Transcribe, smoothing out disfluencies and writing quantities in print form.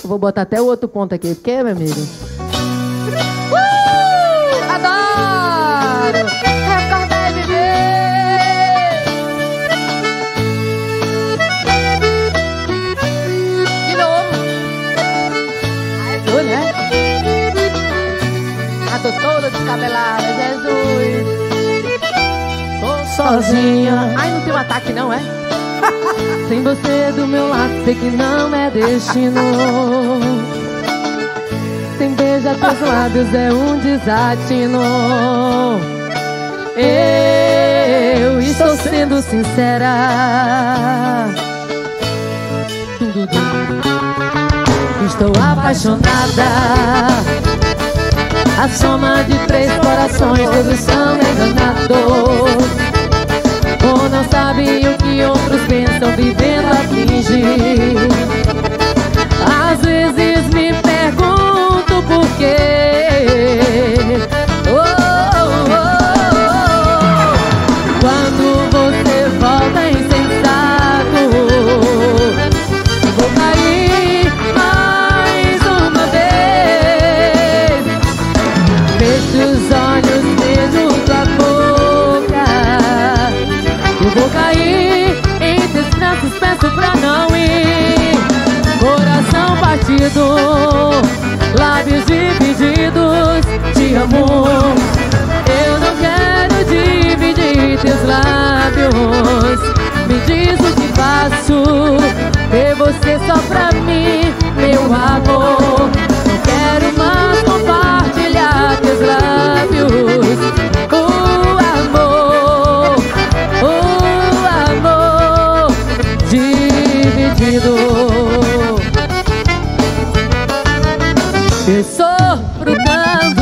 Eu vou botar até o outro ponto aqui, porque, meu amigo? Adoro! Recordar e viver! De novo! Ai, tu, né? A tô toda descabelada, Jesus! Tô sozinha. Ai, não tem um ataque não, é? Sem você do meu lado, sei que não é destino. Sem beijar teus lábios é um desatino. Eu estou sendo sincera. Estou apaixonada. A soma de 3 corações, todos são enganados. Ou não sabem o que outros pensam, vivendo a fingir. Às vezes me pergunto por quê. Quando você volta insensato, vou cair mais uma vez. Fecho os olhos, beijo tua boca. Eu vou cair em teus braços, peço pra não ir. Coração partido, lábios divididos, te amo. Eu não quero dividir teus lábios. Me diz o que faço, ter você só pra mim, meu amor. Não quero mais compartilhar teus lábios. Eu sofro tanto